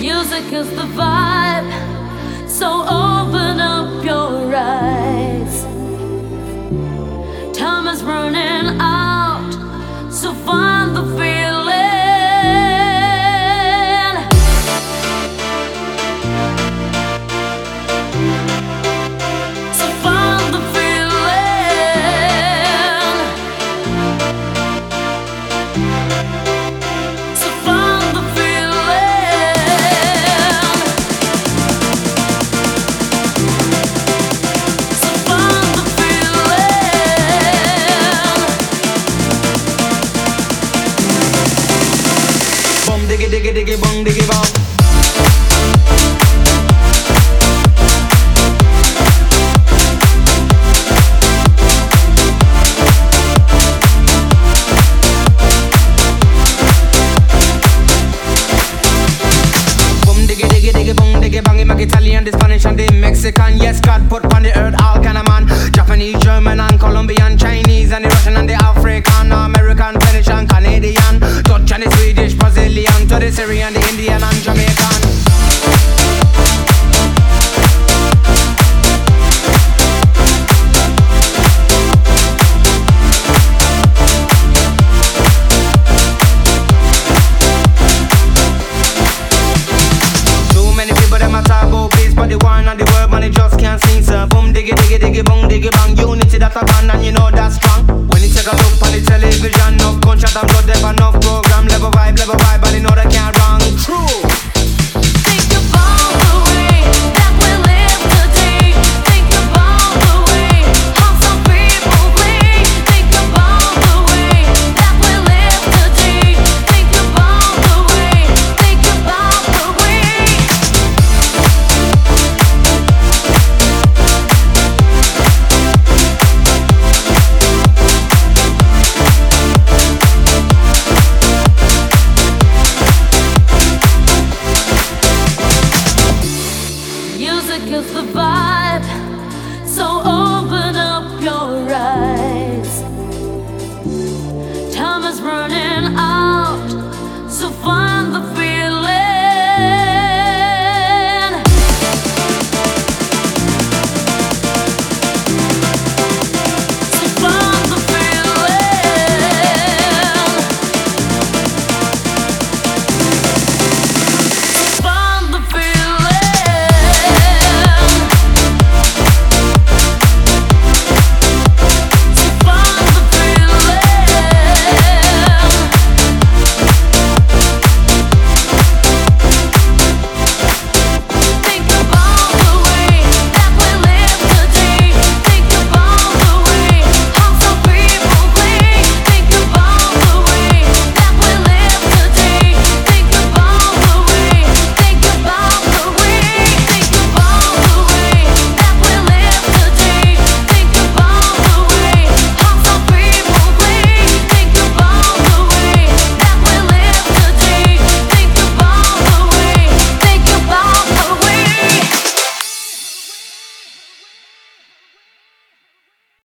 Music is the vibe, so open up your eyes. Time is running out, so find the feeling. So find the feeling. So find the feeling. So find the feeling. Bum diggy diggy diggy bum diggy bum. Bang Italian, the Spanish and the Mexican. Yes, God put on the earth all kind of man. Japanese, German and Colombian, Chinese and the Russian and the African, American, Finnish and Canadian, Dutch and the Swedish, Brazilian, to the Syrian, the Indian and Jamaican. But the one and the word, man, it just can't sing, sir. Boom, diggy, diggy, diggy, boom, diggy, bang. Unity that a band and you know that's strong. When you take a look on the television, no gunshot and blood,